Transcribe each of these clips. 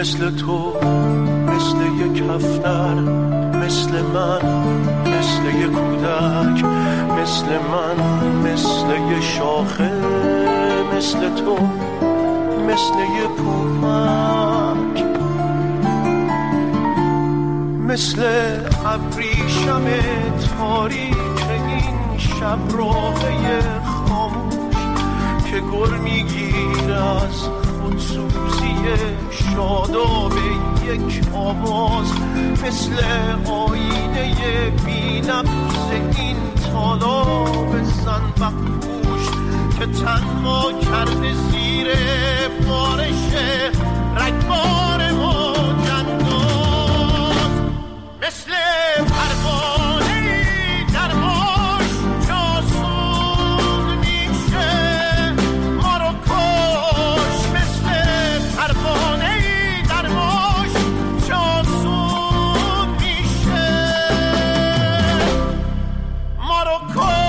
مثل تو، مثل یک کفتر، مثل من، مثل یک کودک، مثل من، مثل یک شاخه، مثل تو، مثل یک پوپک، مثل ابریشم تاریک این شب راهی خاموش که گر میگیر از خودسوزی شاداب یک آواز، مثل آینه بی‌نبض این تالاب زنبقپوش که تنها کرده زیر بارش رگبار موج انداز، مثل پروانه‌ای در باش جاسون میشه ما رو کش، مثل پروانه‌ای در باش جاسون میشه ما رو کش.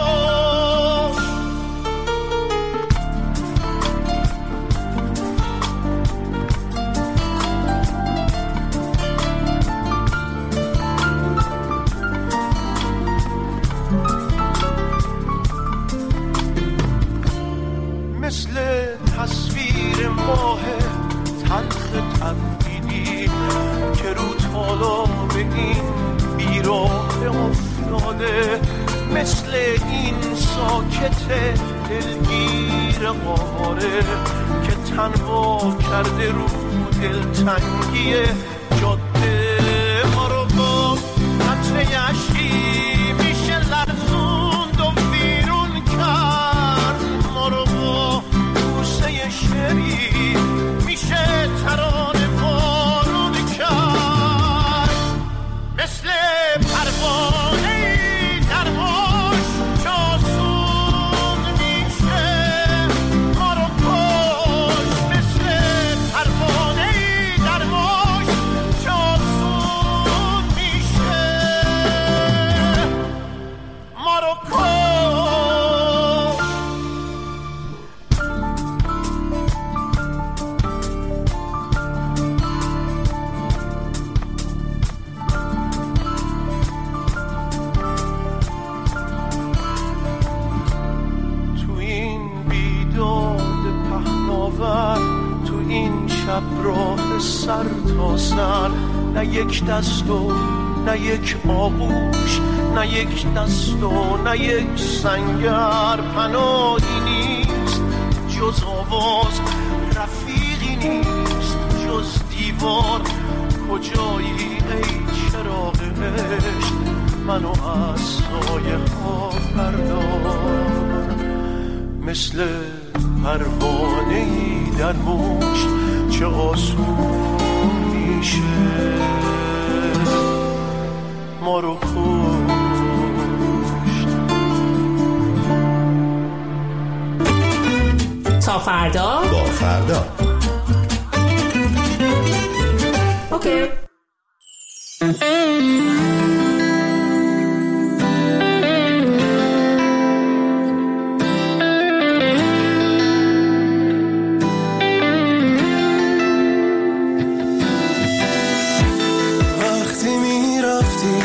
مثل تصویر ماه تلخ تبدیلی که رو تالاب این بیراه افتاده، مثل این ساکت دلگیر قاره که تنها کرده رو دلتنگی جاده، ما رو با قطره اشکی میشه لرزوند و بیرون کرد، ما رو با بوسه شری میشه ترانه بارون کرد، مثل پروانه‌ای در باش جاسون میشه ما رو کش، مثل پروانه‌ای در باش جاسون میشه ما رو کش. تو این بیداد پهناور، تو این شب راه سر تا سر، نه یک دست و نه یک آغوش، نه یک دست و نه یک سنگر، پناهی نیست جز آواز، رفیقی نیست جز دیوار، کجایی ای چراغ عشق منو از سایه ها بردار، مثل پروانه‌ای در مشت چه آسون میشه ما رو کشت. تا فردا با فردا. اوکی. وقتی میرفتی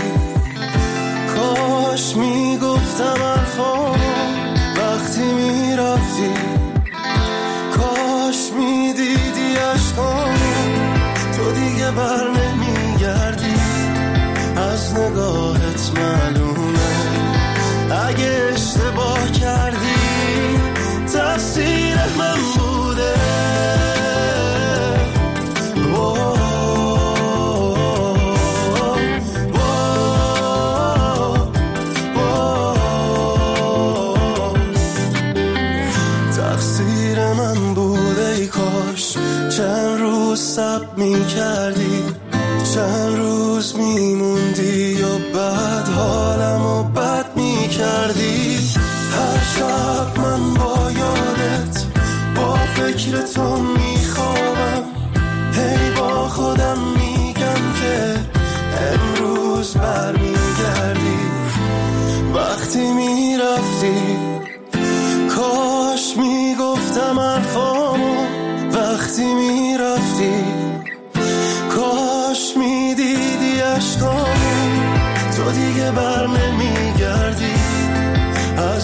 کاش میگفتم حرفام، وقتی میرفتی کاش میدیدی عشقام، تو دیگه بر نمیگردی از نگاهت معلومه، اگه اشتباه کردی تقصیر من بوده. تقصیر من بوده، ای کاش چند روز صبر میکردی، چند روز میموندی و بعد حالمو بد میکردی. هر شب من با یادت با فکر تو میخوابم، هی با خودم میگم که امروز برمیگردی. وقتی میرفتی کاش میگفتم حرفامو، وقتی میرفتی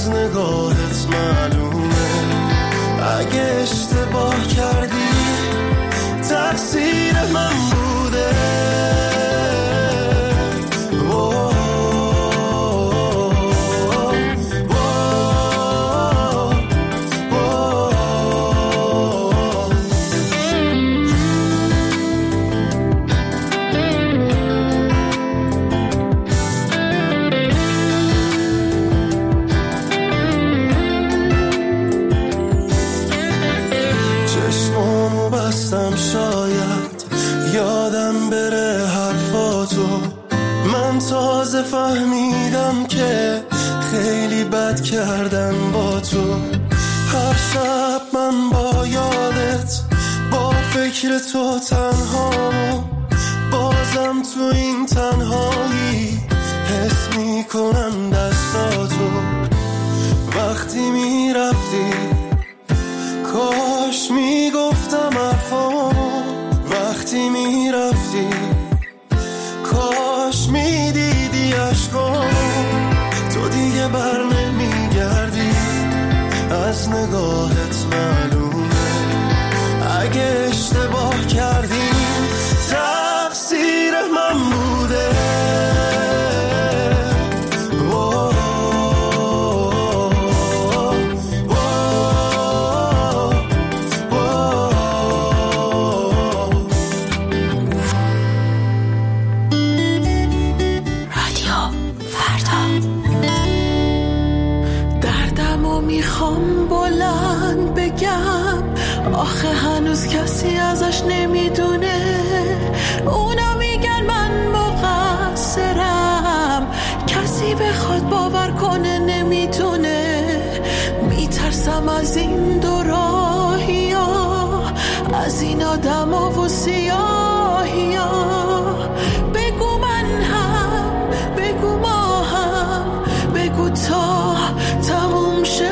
از نگاهت معلومه. اگه اشتباه کردی تقصیر من بوده. شاید یادم بره حرفاتو. من تازه فهمیدم که خیلی بد کردم با تو. هر شب من با یادت، با فکر تو تنهامو، بازم تو این تنهایی حس میکنم دستاتو. وقتی میرفتی کاش میگفتم حرفامو. وقتی میرفتی کاش میدیدی عشقامو. تو دیگه بر نمیگردی، از نگاهت معلومه. اگه اشتباه کردی تقصیر من بوده. میخوام بلند بگم، آخه هنوز کسی ازش نمیدونه. اونا میگن من مقصرم، کسی بخواد باور کنه نمیتونه. میترسم از این دو راهی ها، از این آدم ها و سیاهی ها. بگو من هم، بگو ما هم، بگو تا تموم شه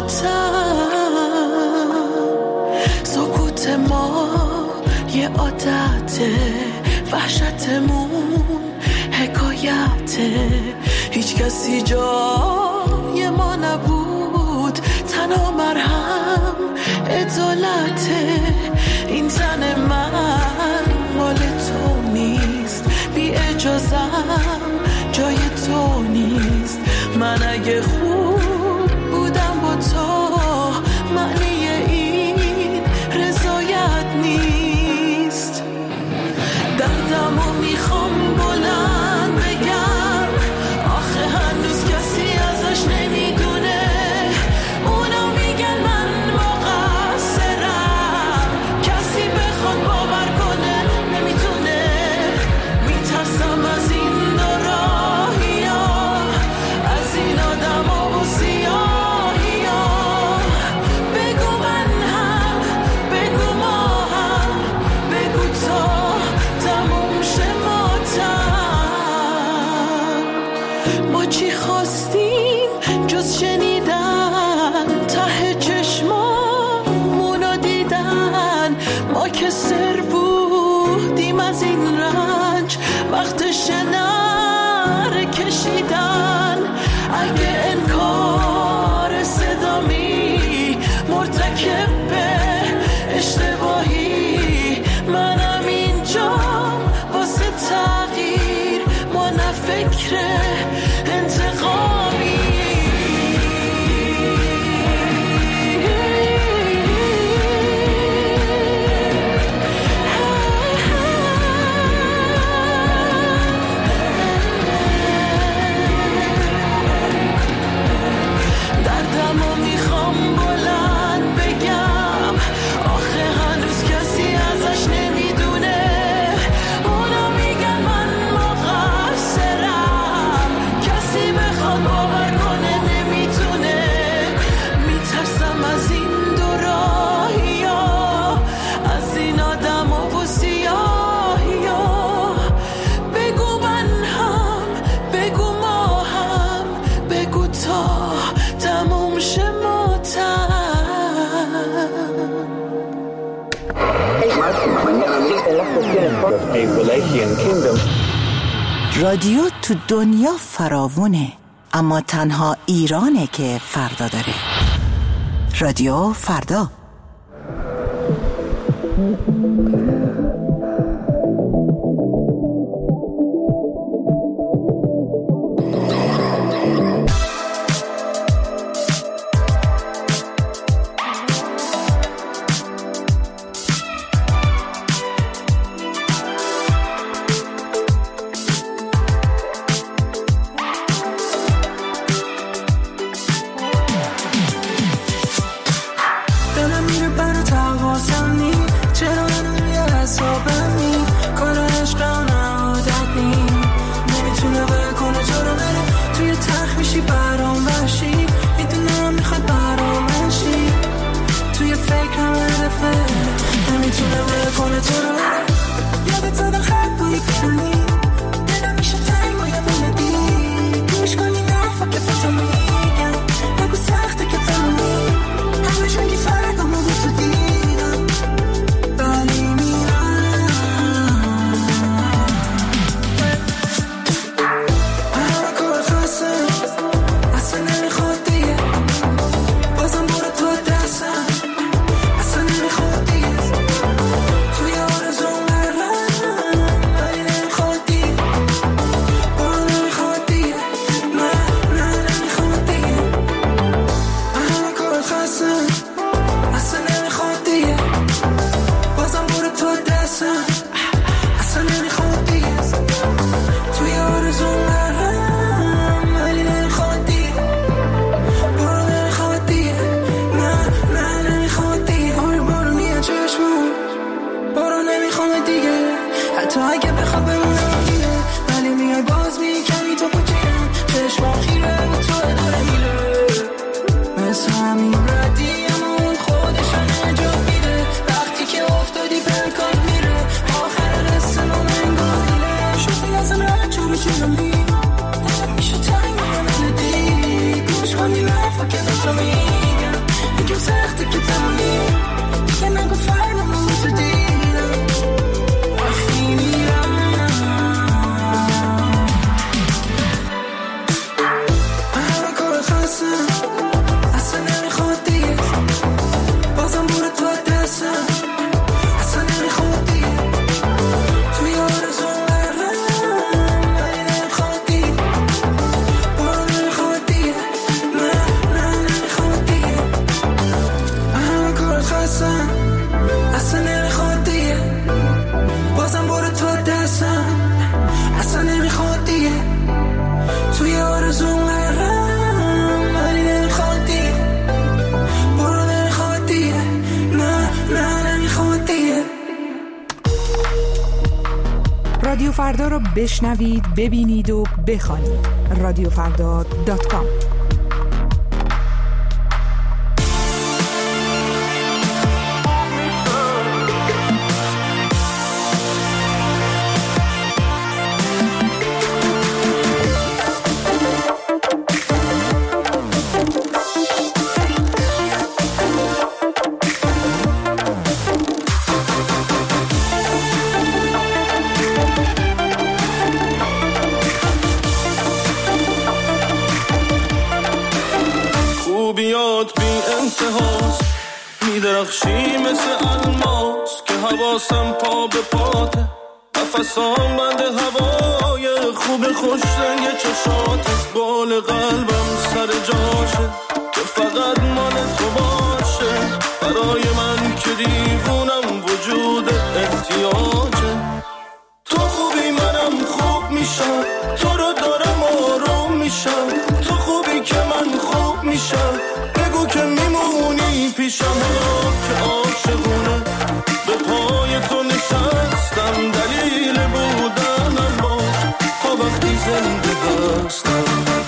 ماتم. سکوت ما یه عادته، وحشتمون حکایته. هیچ کسی جای ما نبود، تنها مرهم عدالته. این تن من مال تو نیست، بی اجازم جای تو نیست. من اگه خوب بودم با تو، معنی این رضایت نیست. دردمو میخوام بلند بگم، آخه هنوز کسی ازش نمیدونه. اونا میگن من مقصرم، کسی بخواد باور کنه نمیتونه. میترسم از این دو راهی ها، از این آدم ها و سیاهی ها. بگو من هم، بگو ما هم، بگو تا تموم شه ماتم. ما چی خواستیم جز شنیدن، ته چشمامونو دیدن. ما که سر بودیم از این رنج، وقتش نره کشیدن. اگه انکار صدامی مرتکب به اشتباهی، منم اینجا واسه تغییر، ما نه فکر انتقامی. دردمو میخوام بلند بگم، آخه هنوز کسی ازش نمیدونه. اونا میگن من مقصرم، کسی بخواد باور کنه نمیتونه. میترسم از این دو راهی ها، از این آدم ها و سیاهی ها. بگو من هم، بگو ما هم، بگو تا تموم شه ماتم. رادیو تو دنیا فراوونه، اما تنها ایرانه که فردا داره. رادیو فردا. رادیو فردا رو بشنوید، ببینید و بخوانید. radiofrda.com. میدرخشی مثل الماس که حواسم پا به پاته، نفسام بند هوای خوب خوش رنگ چشاته، بال قلبم سر جاشه که فقط مال تو باشه، برای من که دیوونم وجود احتیاجه. تو خوبی منم خوب میشم، تو رو دارم آروم میشم، تو خوبی که من خوب میشم، بگو که میمونی پیشم، که عاشقونه به پای تو نشستم، دلیل بودنم باش تا وقتی زنده هستم.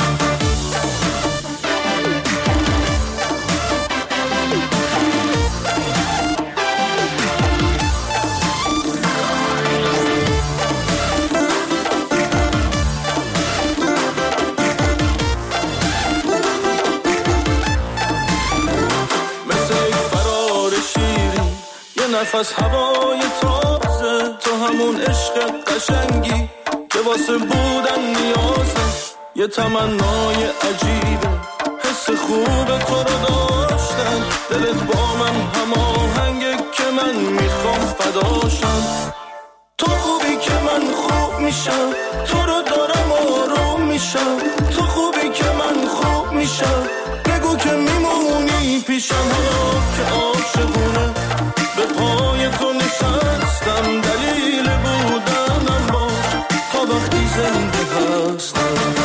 نفس هوای تازه، تو همون عشق قشنگی که واسه بودن نیازه، یه تمنای عجیبه، حس خوب تو رو داشتن، دلت با من هماهنگه که من میخوام فداشم. تو خوبی که من خوب میشم، تو رو دارم آروم میشم. تو خوبی که من خوب میشم، بگو که میمونی پیشم. حالا که عاشقونه به پای تو نشستم، دلیل بودنم باش تا وقتی زنده هستم.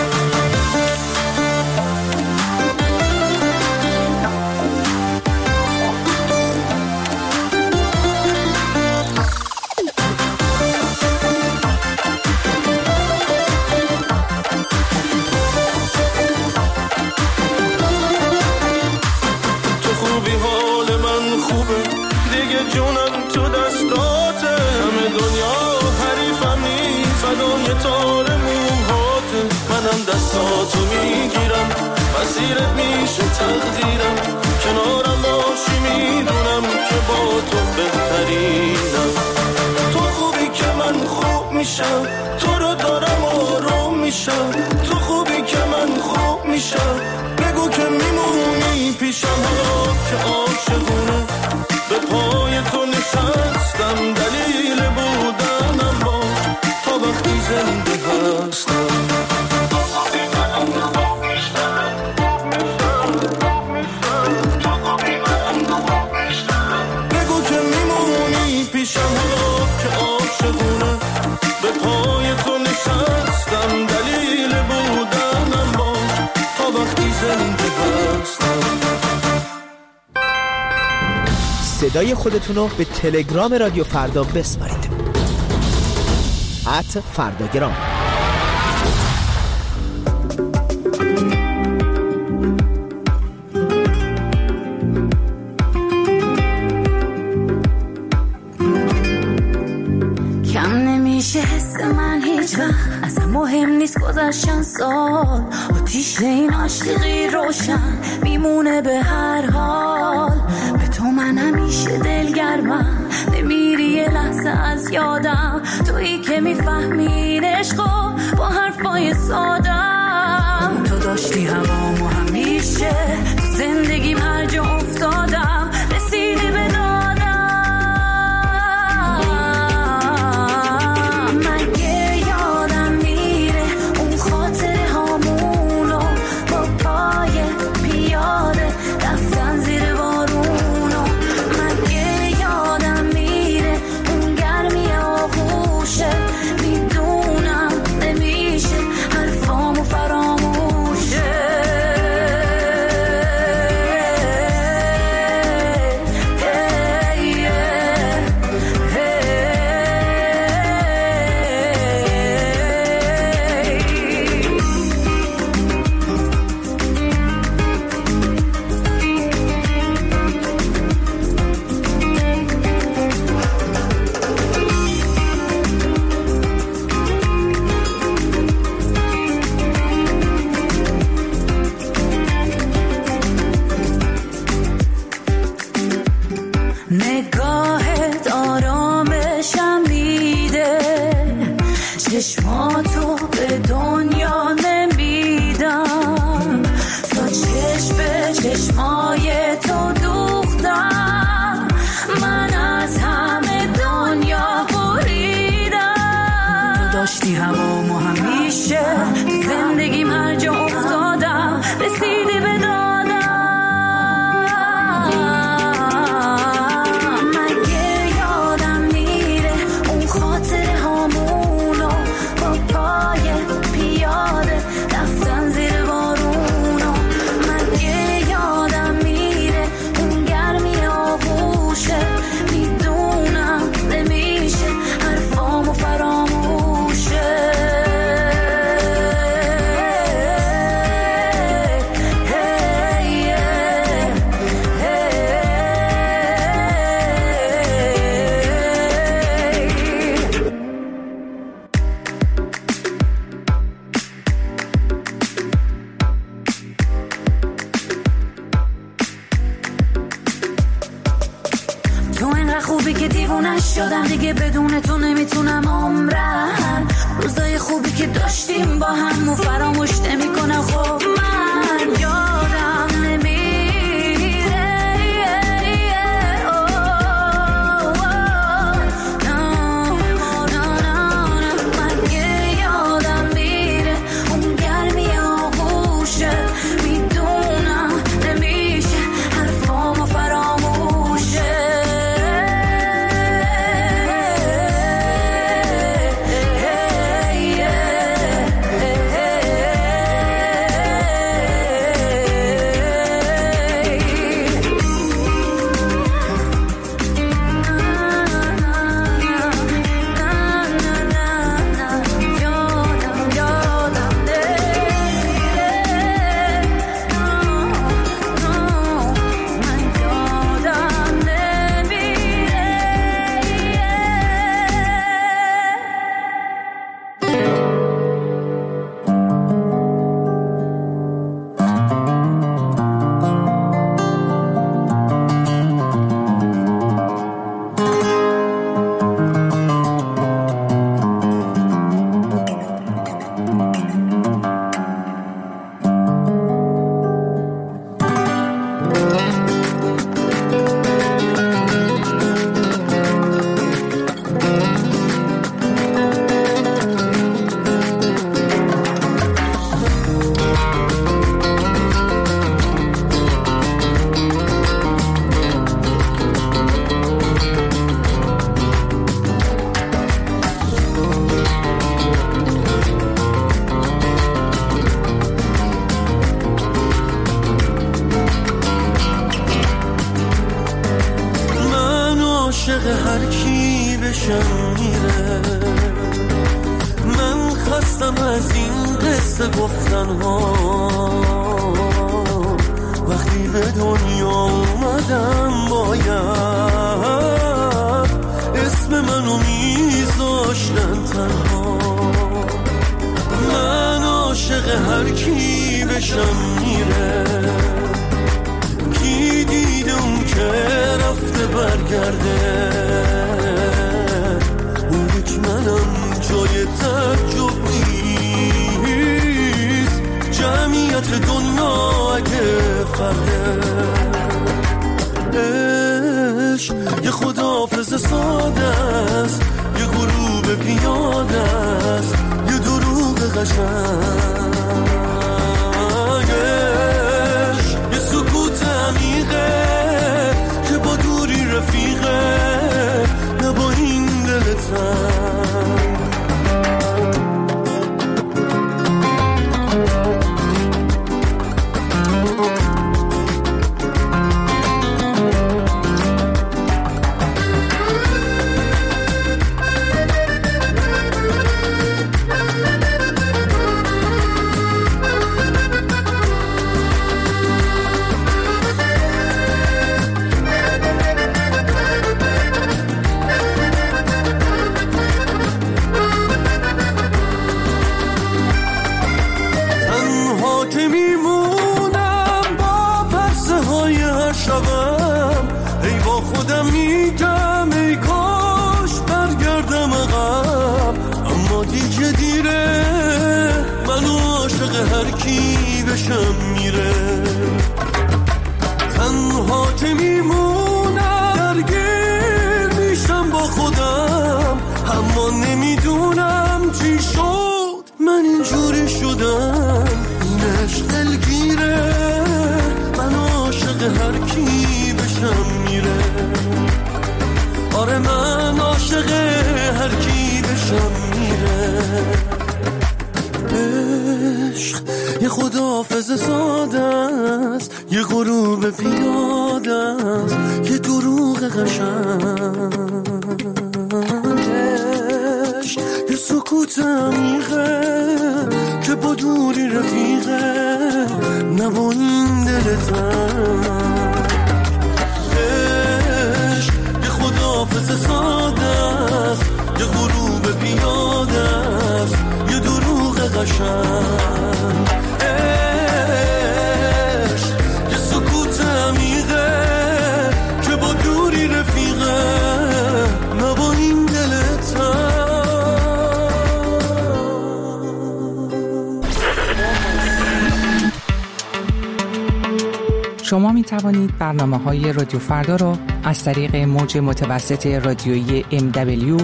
دستاتو میگیرم، مسیرت میشه تقدیرم. کنارم باشی میدونم که با تو بهترینم. تو خوبی که من خوب میشم، تو رو دارم آروم میشم. تو خوبی که من خوب میشم، بگو که میمونی پیشم. حالا که عاشقونه به پای تو نشستم، دلیل بودنم باش تا وقتی زنده هستم. پیشم حالا که عاشقونه به پای تو نشستم، دلیل بودنم باش تا وقتی زنده هستم. صدای خودتونو به تلگرام رادیو فردا بسپارید. @فرداگرام. حس من هیچ وقت اصلا مهم نیست، گذشتن سال آتیش این عاشقی روشن میمونه به هر حال. به تو من همیشه دلگرمم، نمیری یه لحظه از یادم. تویی که میفهمی عشقو با حرفای سادم. تو داشتی هوامو همیشه، تو زندگیم هر جا افتادم رسیدی به چشماتو به دنیا نمیدم، تا چشم به چشمای تو دوختم. من از همه دنیا بریدم. تو داشتی هوامو همیشه، زندگیم هر جا افتادم رسیدی به انقدر خوبی که دیوونش شدم، دیگه بدون تو نمیتونم عمرم. روزای خوبی که داشتیم با هم و فراموش نمیکنم. خب من یادم نمیره هر کی بشم میره. من خستم از این قصه گفتن ها، وقتی به دنیا اومدم باید اسم منو میذاشتن تنها. من عاشق هر کی بشم میره، کی دیده اون که رفته برگرده، اون یک منم جای تعجب نیست، جمعیت دنیا اگه فرده. عشق یه خداحافظ ساده است، یه غروب پیاده است، یه دروغ قشنگ. یه سکوت عمیقه که با دوری رفیقه، نه با این دل تنگ. تنها که میمونم درگیر میشم با خودم، اما نمیدونم چی شد من اینجوری شدم. این عشق دلگیره، من عاشق هر کی بشم میره. آره من عاشق هر کی بشم میره. عشق یه خداحافظ ساده است، یه غروب پیاده است، یه دروغ قشنگ. عشق یه سکوت عمیقه که با دوری رفیقه، نه با این دل تنگ. عشق یه خداحافظ ساده است، یه غروب پیاده است، یه دروغ قشنگ. عشق یه سکوت عمیقه که با دوری رفیقه، شما می توانید برنامه‌های رادیو فردا را از طریق موج متوسط رادیویی MW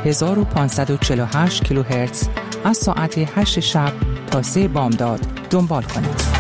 1548 کیلوهرتز از ساعت 8 شب تا 3 بامداد دنبال کنید.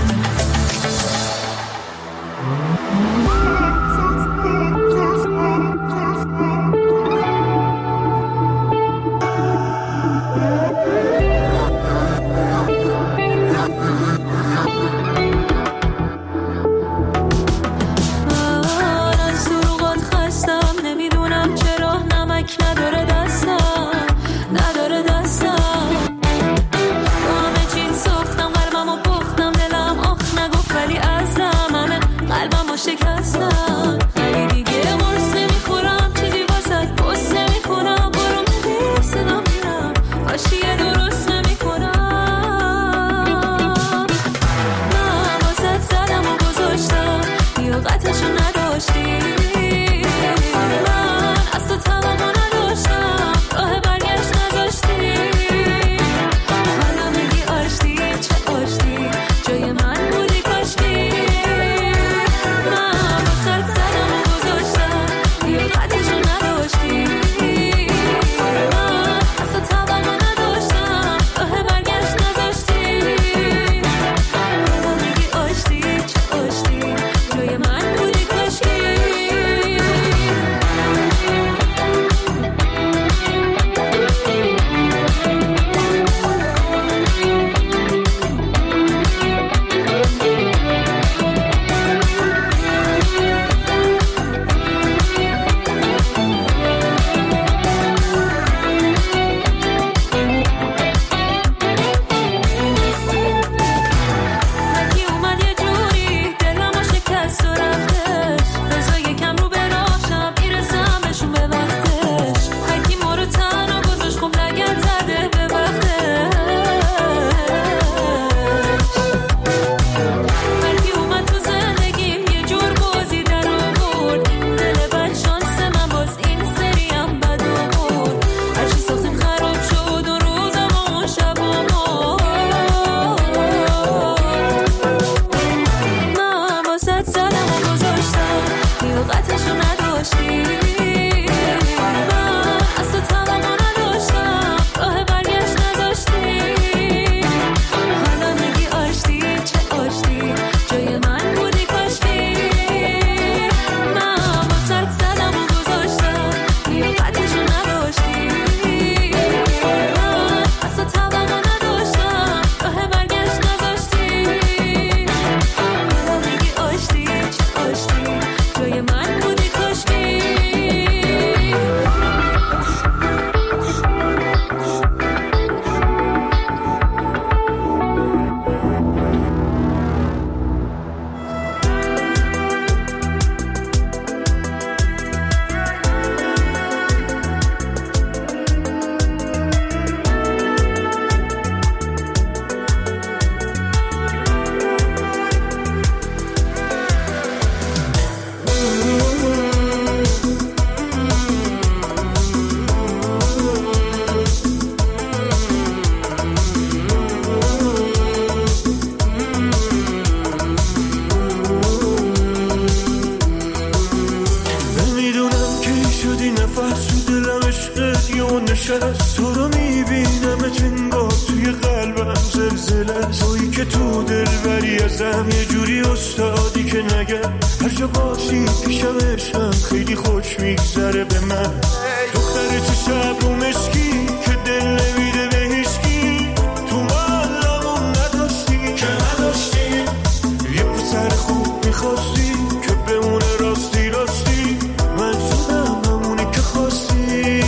نشست تو رو میبینم انگار توی قلبم زلزله تویی که تو دل بری ازم یه جوری استادی که نگم هر جا باشی پیشم عشقم خیلی خوش میگذره به من دختر تو شب رو مشکی که دل نمیده به هیچکی تو معلمون نداشتی که نداشتی یه پسر خوب میخواستی که بمونه راستی راستی من شدم همونی که خواستی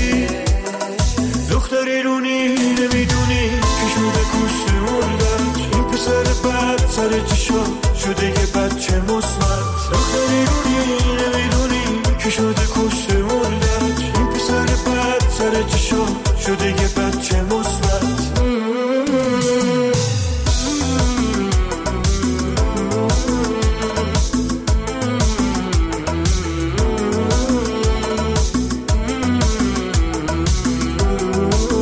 دختری رونی نمیدونی که شده کشته مردم این پسر بد سر چشا شده یه بچه مصمت دختری رونی نمیدونی که شده کشته مردم این پسر بد سر چشا شده یه بچه مصمت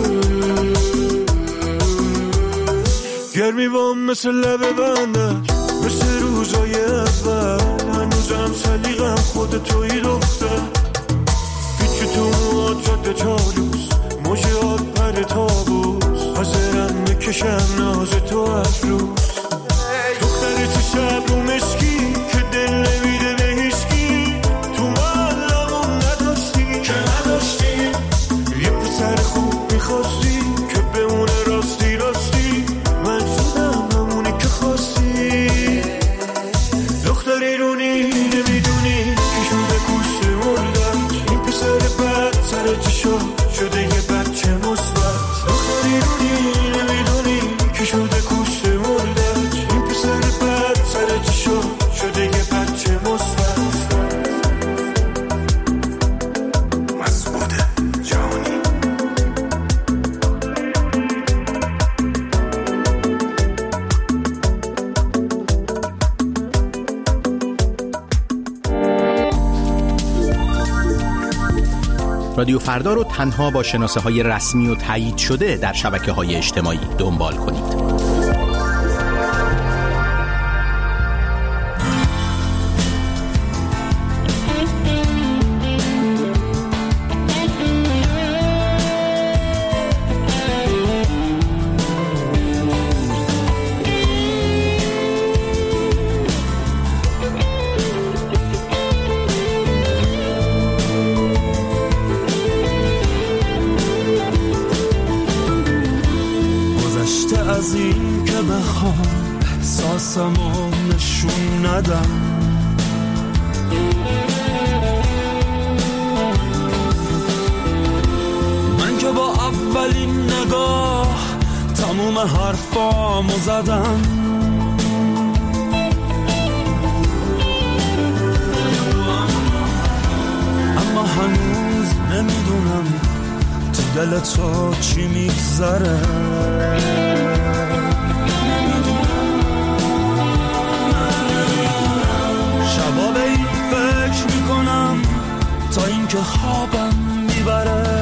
گرمی بام مثل لب بندش مثل روزای اول هنوزم سلیقم خود توی دختر پیچی تو مواد جاده چالوس موجات پر تابوس حاضرم میکشم ناز تو از روز دختر تو شب رو مسکی که دل نمیده به هیچکی تو محلمون نداشتی که نداشتی یه پسر خوب میخواستی که بمونه راستی راستی من شدم همونی که خواستی دختری رونی نمیدونی که شده کشت مردت این پسر بد سر چشا شده یه بچه مثبت دختری رونی نمیدونی که شده کشت مردت این پسر بد سر چشا شده یه بچه مثبت مسعود جانی رادیو فردا رو تنها با شناسه‌های رسمی و تایید شده در شبکه‌های اجتماعی دنبال کنید. از این که بخوام احساسمو نشون ندم من که با اولین نگاه تموم حرفامو زدم اما هنوز نمیدونم تو دل تو چی میگذره شبا به این فکر میکنم تا اینکه خوابم میبره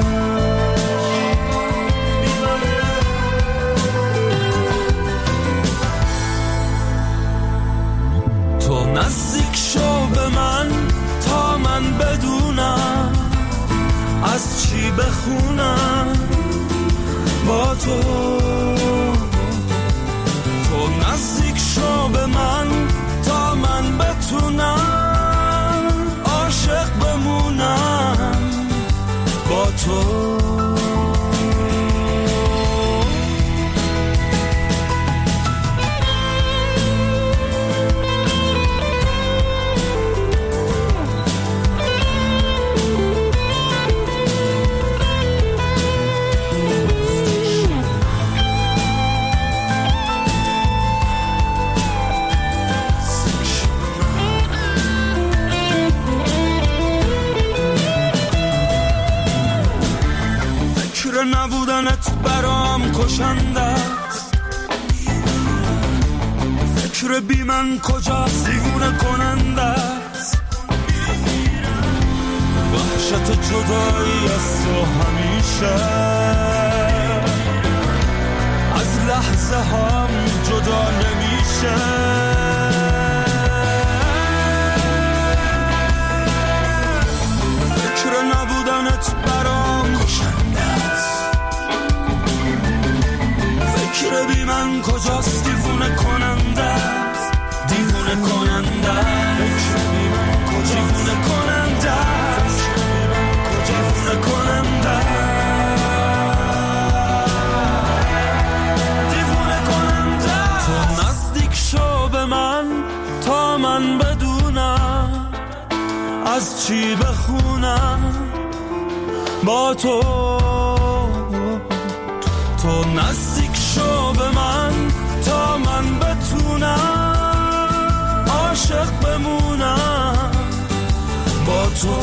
تو نزدیک شو به من تا من بدونم از چی بخونم با تو نزدیک شو به من تا من بتونم عاشق بمونم با تو نبودنت برام کشنده است فکر بی من کجاست دیوونه کننده است وحشت جدایی از تو همیشه از لحظه هم جدا نمیشه فکر نبودنت برام کشنده است فکر بی من کجاست دیوونه کننده است دیوونه کننده فکر بی من کجاست دیوونه کننده است دیوونه کننده دیوونه کننده تو نزدیک شو به من تا من بدونم از چی بخونم با تو تو نزدیک شو به من تا من بتونم عاشق بمونم با تو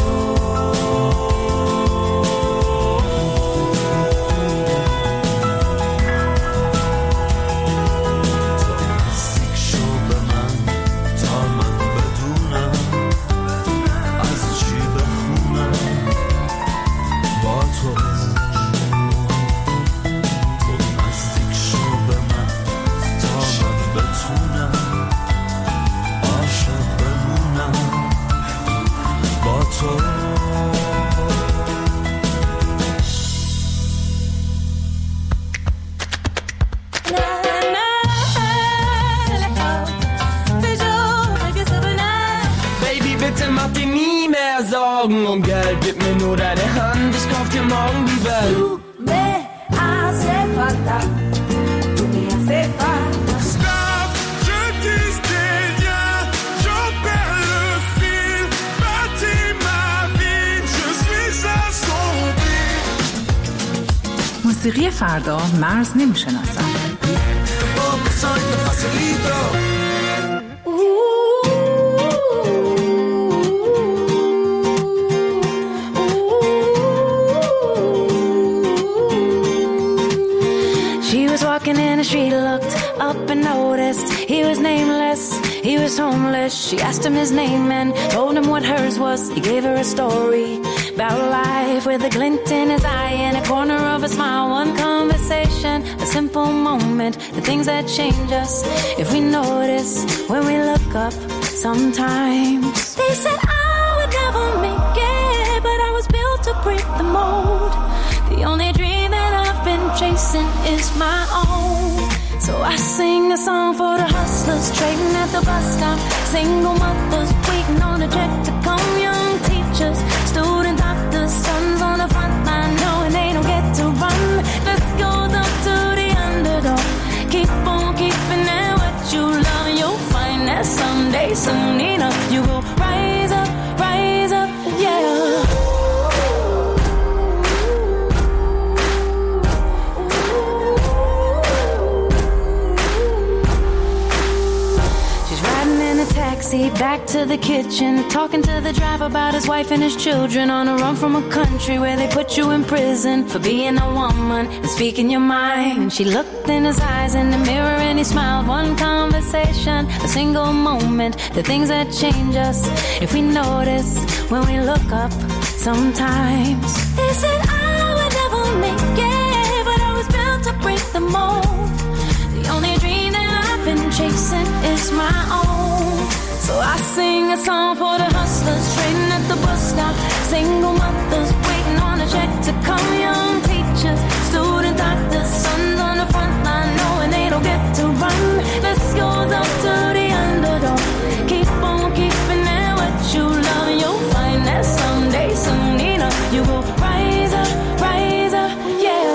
bitte mach dir nie mehr Sorgen um Geld, gib mir nur deine Hand, ich kauf dir morgen die Welt. Du me hace falta, tu me hace falta. Stop, je tisse des liens, j'en perds le fil, bâtis ma vie, je suis assombri. موسیقی فردا مرز نمیشناسد. Soy tu facilito. She was walking in the street, looked up and noticed he was nameless, he was homeless. She asked him his name and told him what hers was. He gave her a story about life with a glint in his eye and a corner of a smile. One conversation, a simple moment, the things that change us if we notice when we look up sometimes. They said I would never make it, but I was built to break the mold. The only dream that I've been chasing is my own. So I sing a song for the hustlers trading at the bus stop, single mothers waiting on a check to come, young teachers, student doctors, sons on the front line knowing they don't get to run. This goes up to the underdog. Keep on keeping at what you love, you'll find that someday, soon enough, you will rise up, yeah. Taxi back to the kitchen, talking to the driver about his wife and his children, on a run from a country where they put you in prison for being a woman and speaking your mind. She looked in his eyes in the mirror and he smiled. One conversation, a single moment, the things that change us if we notice when we look up sometimes. They said I would never make it, but I was built to break the mold. The only dream that I've been chasing is my own. So I sing a song for the hustlers trading at the bus stop, single mothers waiting on a check to come, young teachers, student doctors, sons on the front line knowing they don't get to run. This goes up to the underdog. Keep on keeping at what you love, you'll find that someday, soon enough, you will rise up, yeah.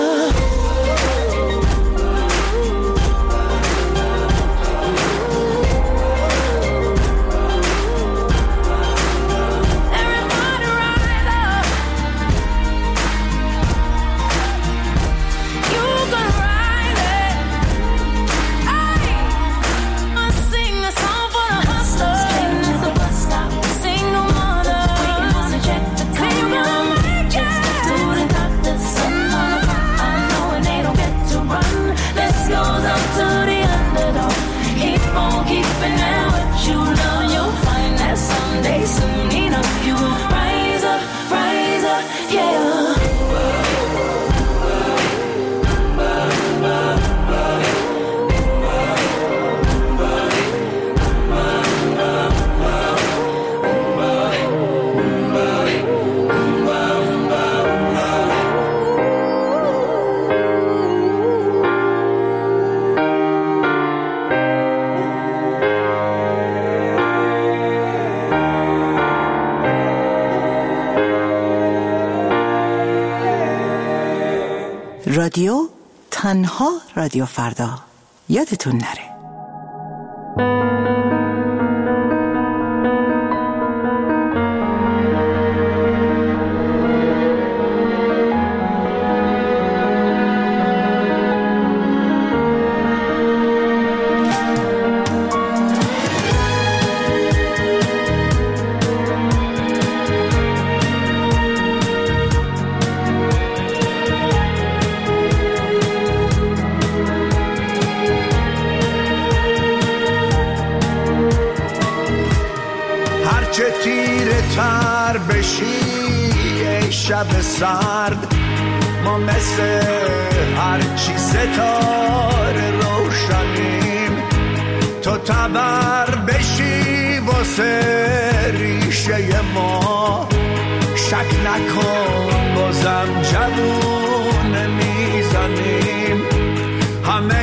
رادیو تنها رادیو فردا، یادتون نره. شب سرد ما مثل هرچی ستاره روشنیم، تو تبر بشی واسه ریشه ما، شک نکن بازم جوون میزنیم، همه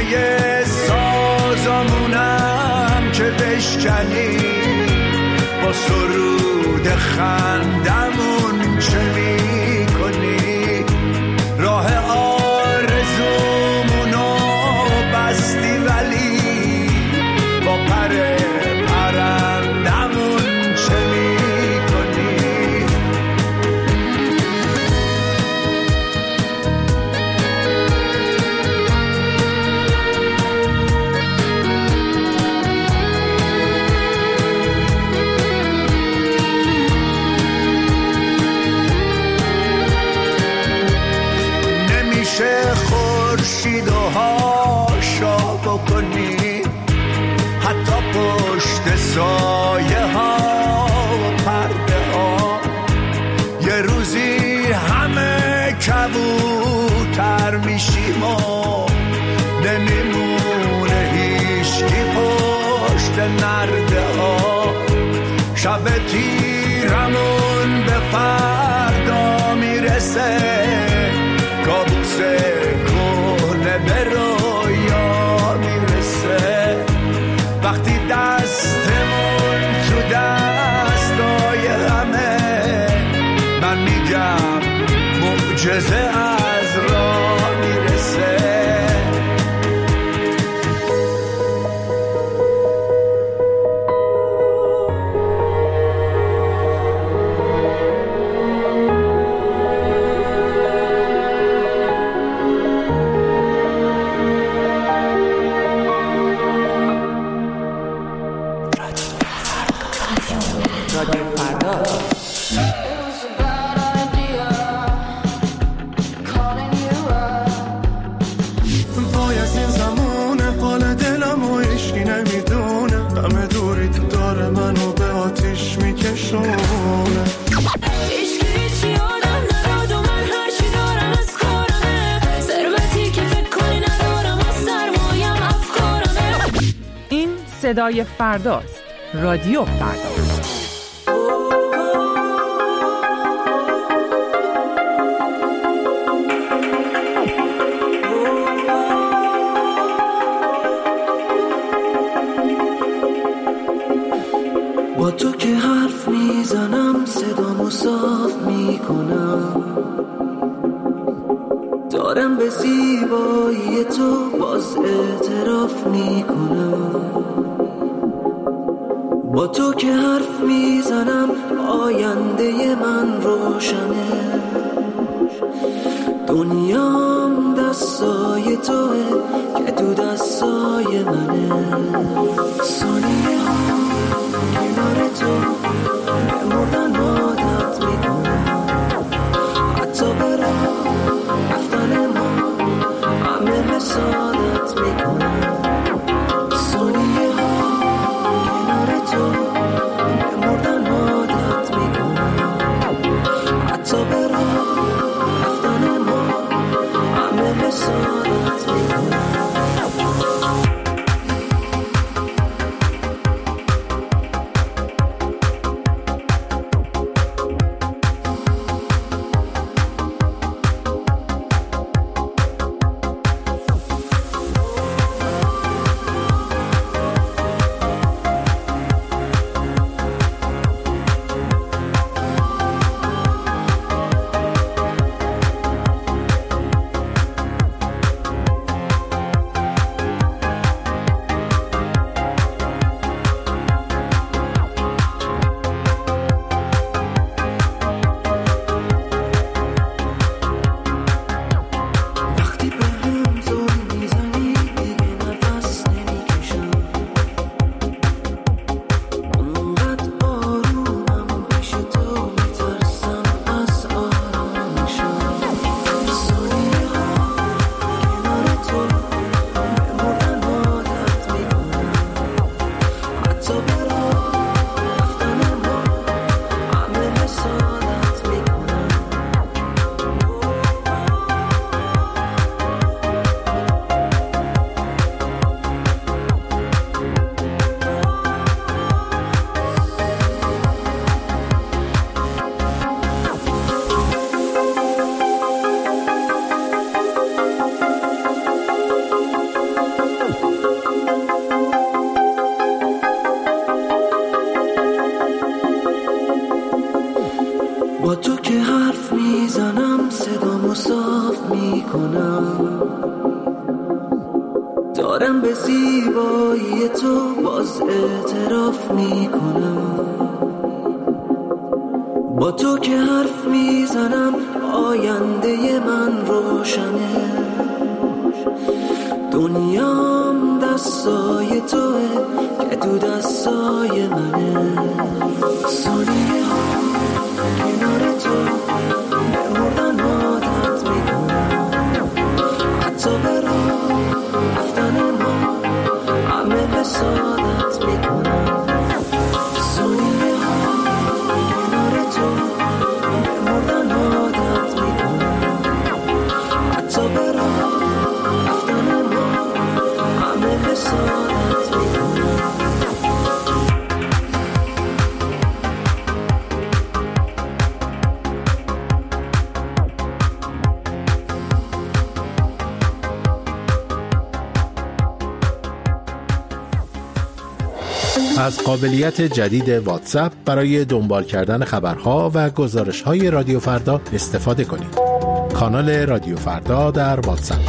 سازمونم که بشکنیم با سرود خندمون چه میکنی؟ راه آرزومونو بستی ولی با پر پرندمون چه میکنی؟ نمیشه خورشید و هاشا بکنی، حتی پشت سایه ها و پرده ها. یه روزی همه کبوتر میشیم و نمیمونه هیچکی پشت نرده ها. شب تیرمون به فردا میرسه، کابوس کهنه به رویا میرسه. وقتی دستمون تو دستای همه، من میگم معجزه از راه میرسه. وای از این زمونه، حال دلم و عشقی نمیدونه، همه دوری تو داره منو به آتیش میکشونه. هیچی آدم نداد و من هرچی دارم از کارمه، ثروتی که فکر کنی ندارم و سرمایم افکارمه. این صدای فرداست. رادیو فردا. با تو که حرف میزنم صدامو صاف میکنم، دارم به زیبایی تو باز اعتراف میکنم. با تو که حرف میزنم آینده من روشنه، دنیام دستای توه که تو دستای منه. ثانیه ها کنار تو به مردن عادت میکنم، حتی برای رفتن ما همه حسادت میکنم. ثانیه ها کنار تو به مردن عادت میکنم، حتی برای رفتن ما همه حسادت میکنم. با تو که حرف میزنم صدامو صاف میکنم، دارم به زیبایی تو باز اعتراف میکنم. با تو که حرف میزنم آینده من روشنه، دنیام دستای توه که تو دستای منه. ثانیه ها کنار تو به مردن عادت میکنم، حتی به راه رفتن ما همه حسادت میکنم. ثانیه ها کنار تو به مردن عادت میکنم، حتی به راه رفتن ما همه حسادت میکنم. از قابلیت جدید واتساپ برای دنبال کردن خبرها و گزارش‌های رادیو فردا استفاده کنید. کانال رادیو فردا در واتساپ.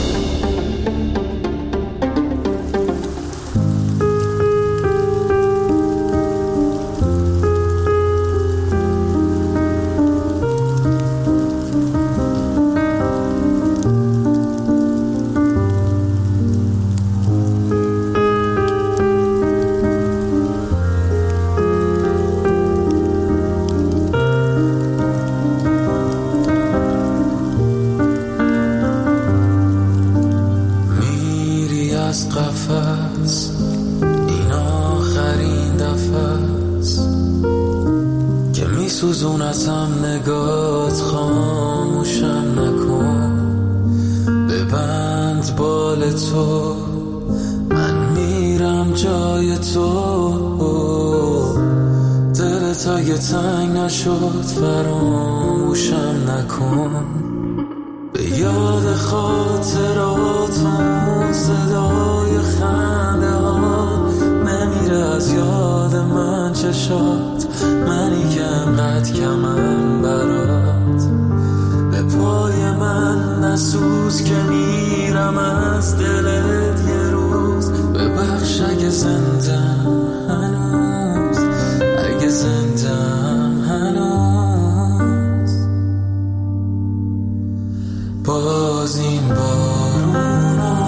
سوزونتم نگات، خاموشم نکن، ببند بال تو، من میرم جای تو. دلت اگه تنگ نشد فراموشم نکن، به یاد خاطراتم صدای خنده ها نمیره از یاد من چشات، منی که انقدر کمم برات. به پای من نسوز که میرم از دلت یه روز، ببخش اگه زندم هنوز، اگه زندم هنوز. باز این بارونا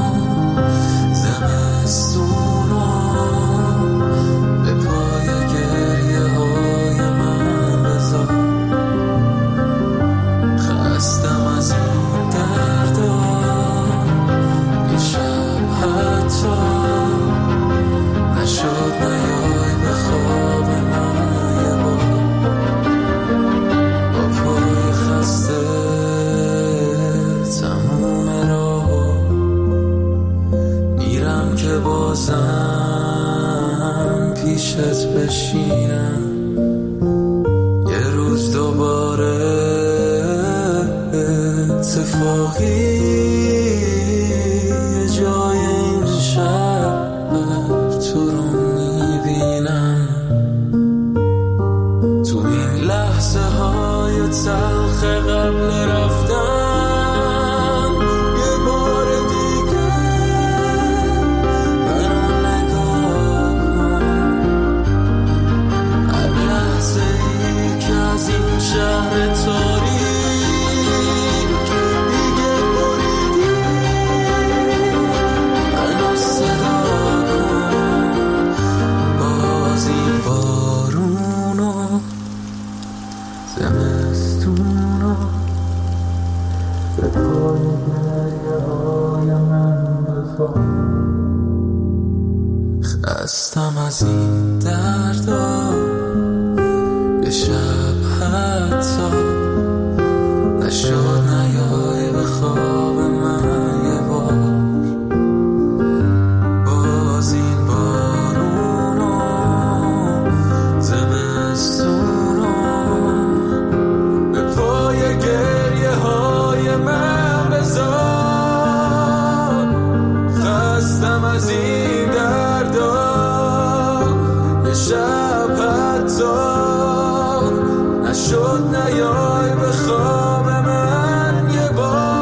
زمستونا به پای گریه های من بذار. خستم از این دردا یه شب حتی نشد نیای به خواب من یه بار. با پای خسته تموم راه میرم که بازم پیشت بشینم، یه روز دوباره اتفاقی یه جای این شهر تو رو میبینم. تو این لحظه های تلخ قبل رفتن یه بار دیگه منو نگاه کن. هر لحظه ای که از این شهر تاریک دیگه بریدی منو صدا کن. باز این بارونو زمستونو به پای گریه های من بذار. خستم از این دردا یه شب حتی نشد نیای به خواب من یه بار. باز این بارونو زمستونو به پای گریه های من بذار. خستم از این دردا یه شب نیای به خواب من یه بار.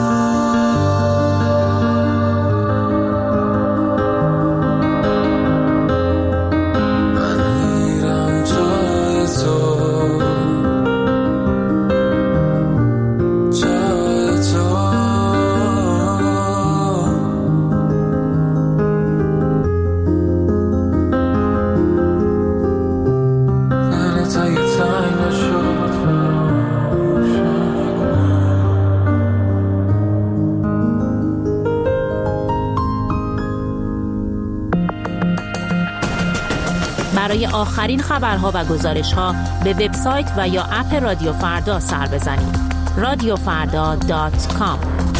برای آخرین خبرها و گزارش‌ها به وبسایت و یا اپ رادیو فردا سر بزنید. radiofarda.com.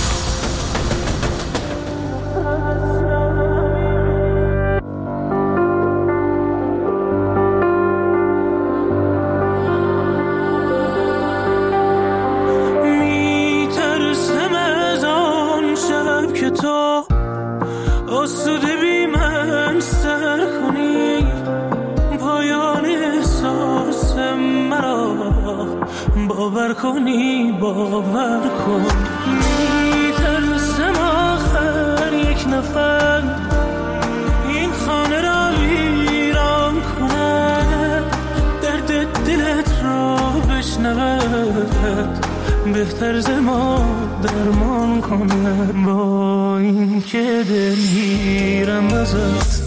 میترسم از آن شب که تو آسوده بی من سر کنی، پایان احساس مرا باور کنی، باور کن. میترسم آخر یک نفر این خانه را ویران کند، درد دلت را بشنود، بهتر ز ما درمان کند. با این که دلگیرم ازت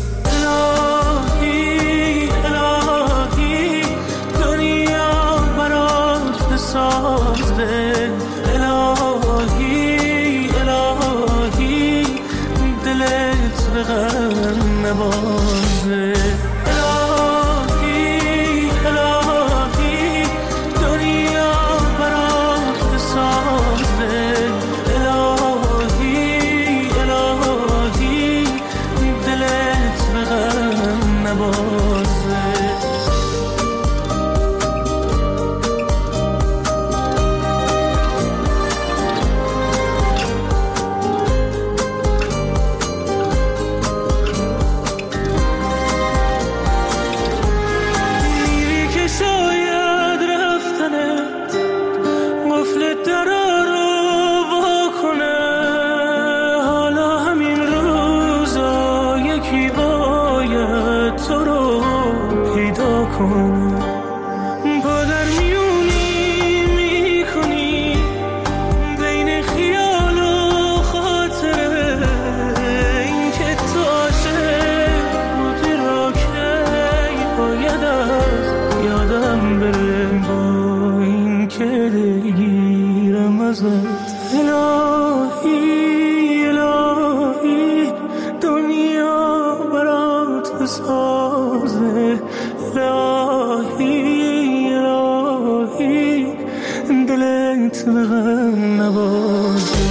الهی الهی، دنیا برات بسازه، الهی الهی، دلت به غم نبازه، الهی الهی، دنیا برات بسازه، الهی الهی، دلت به غم نبازه. میری که شاید رفتنت قفل درا رو وا کنه، حالا همین روزا یکی باید تو رو پیدا کنه. با در میونی میکنی بین خیال و خاطره، این که تو عاشق بودی را که باید از یادم بره. با این که دلگیرم ازت الهی الهی، دنیا برات بسازه، الهی الهی، دلت به غم نبازه.